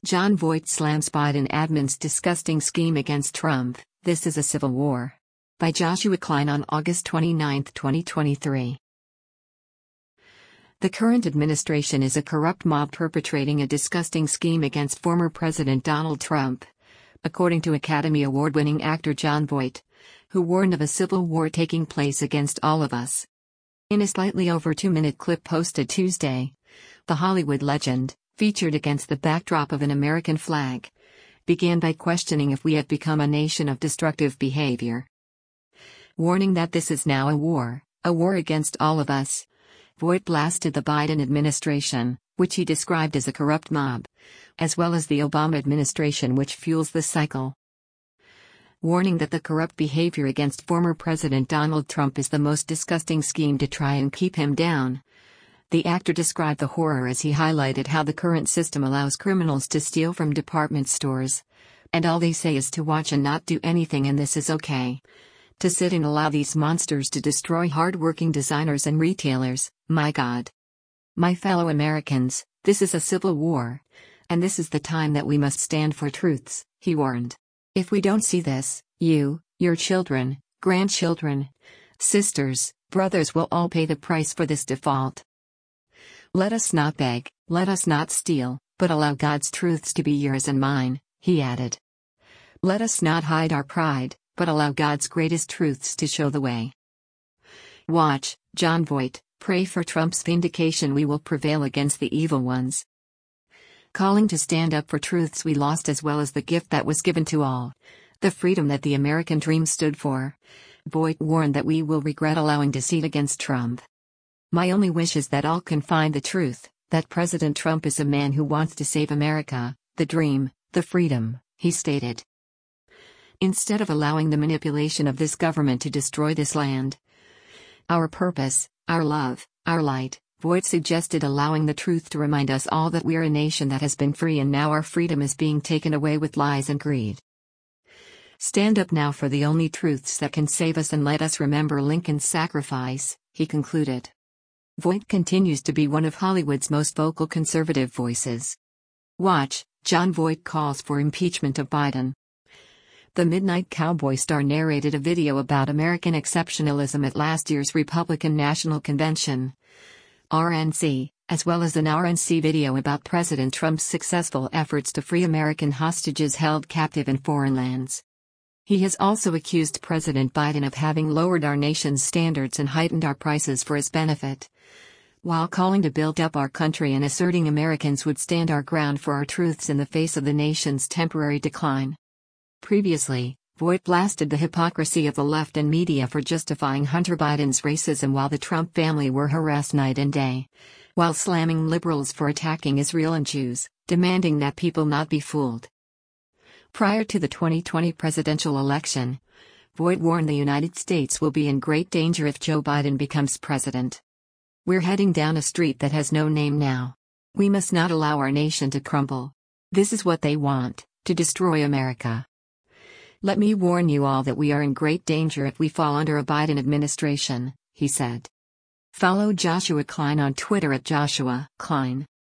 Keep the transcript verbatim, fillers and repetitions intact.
Jon Voight slams Biden admin's disgusting scheme against Trump. This is a civil war. By Joshua Klein on August twenty-ninth, twenty twenty-three. The current administration is a corrupt mob perpetrating a disgusting scheme against former President Donald Trump, according to Academy Award-winning actor Jon Voight, who warned of a civil war taking place against all of us. In a slightly over two-minute clip posted Tuesday, the Hollywood legend, featured against the backdrop of an American flag, began by questioning if we have become a nation of destructive behavior. Warning that this is now a war, a war against all of us, Voight blasted the Biden administration, which he described as a corrupt mob, as well as the Obama administration, which fuels this cycle. Warning that the corrupt behavior against former President Donald Trump is the most disgusting scheme to try and keep him down, the actor described the horror as he highlighted how the current system allows criminals to steal from department stores, and all they say is to watch and not do anything, and this is okay. To sit and allow these monsters to destroy hard-working designers and retailers, my God. My fellow Americans, this is a civil war, and this is the time that we must stand for truths, he warned. If we don't see this, you, your children, grandchildren, sisters, brothers will all pay the price for this default. Let us not beg, let us not steal, but allow God's truths to be yours and mine, he added. Let us not hide our pride, but allow God's greatest truths to show the way. Watch, Jon Voight, pray for Trump's vindication. We will prevail against the evil ones. Calling to stand up for truths we lost as well as the gift that was given to all, the freedom that the American dream stood for, Voight warned that we will regret allowing deceit against Trump. My only wish is that all can find the truth, that President Trump is a man who wants to save America, the dream, the freedom, he stated. Instead of allowing the manipulation of this government to destroy this land, our purpose, our love, our light, Voight suggested allowing the truth to remind us all that we are a nation that has been free and now our freedom is being taken away with lies and greed. Stand up now for the only truths that can save us and let us remember Lincoln's sacrifice, he concluded. Voight continues to be one of Hollywood's most vocal conservative voices. Watch, Jon Voight calls for impeachment of Biden. The Midnight Cowboy star narrated a video about American exceptionalism at last year's Republican National Convention, R N C, as well as an R N C video about President Trump's successful efforts to free American hostages held captive in foreign lands. He has also accused President Biden of having lowered our nation's standards and heightened our prices for his benefit, while calling to build up our country and asserting Americans would stand our ground for our truths in the face of the nation's temporary decline. Previously, Voight blasted the hypocrisy of the left and media for justifying Hunter Biden's racism while the Trump family were harassed night and day, while slamming liberals for attacking Israel and Jews, demanding that people not be fooled. Prior to the twenty twenty presidential election, Voight warned the United States will be in great danger if Joe Biden becomes president. We're heading down a street that has no name now. We must not allow our nation to crumble. This is what they want, to destroy America. Let me warn you all that we are in great danger if we fall under a Biden administration, he said. Follow Joshua Klein on Twitter at Joshua Klein.